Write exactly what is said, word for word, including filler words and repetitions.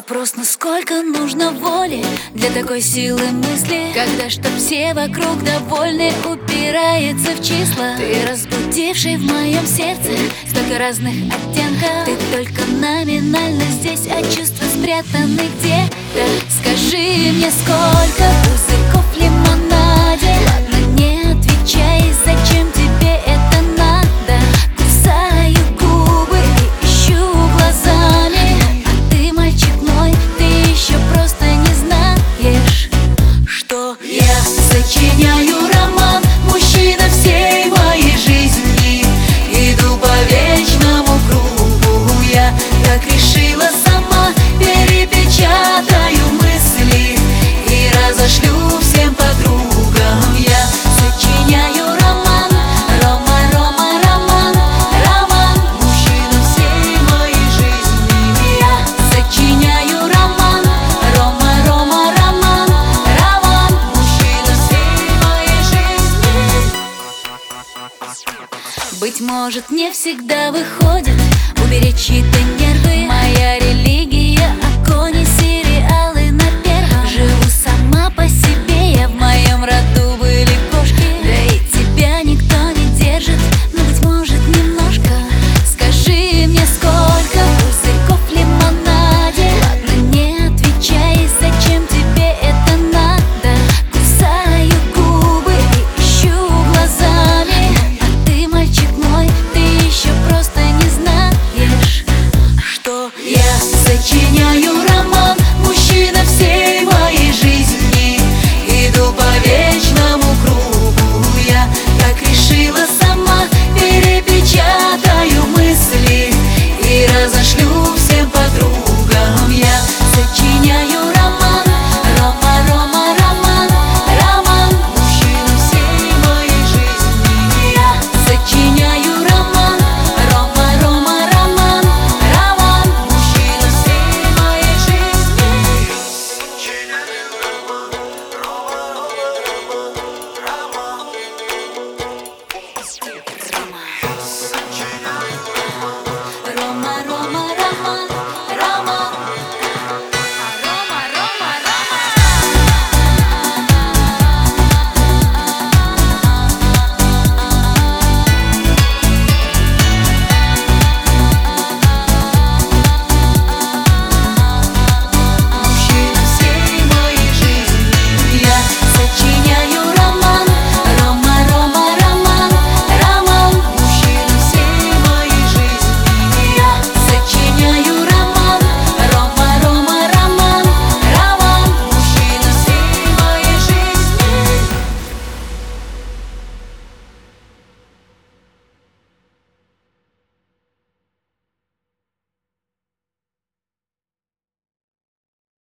Вопрос, насколько нужно воли для такой силы мысли, когда чтоб все вокруг довольны упирается в числа. Ты разбудивший в моем сердце столько разных оттенков. Ты только номинально здесь, а чувства спрятаны где-то. Скажи мне, сколько пузырьков в лимонаде? Ладно, не отвечай, зачем тебе это надо? Кусаю губы и ищу глазами, а ты, мальчик мой, ты еще просто не знаешь, что я сочиняю роман, мужчина всей моей жизни. Иду по вечному кругу, я так решила сама. Перепечатаю мысли и разошлю всем подругам. Я сочиняю роман, Рома, Рома, роман, роман, мужчина всей моей жизни. Я сочиняю роман, Рома, Рома, роман, роман, мужчина всей моей жизни. Быть может, не всегда выходит уберечь чьи-то нервы.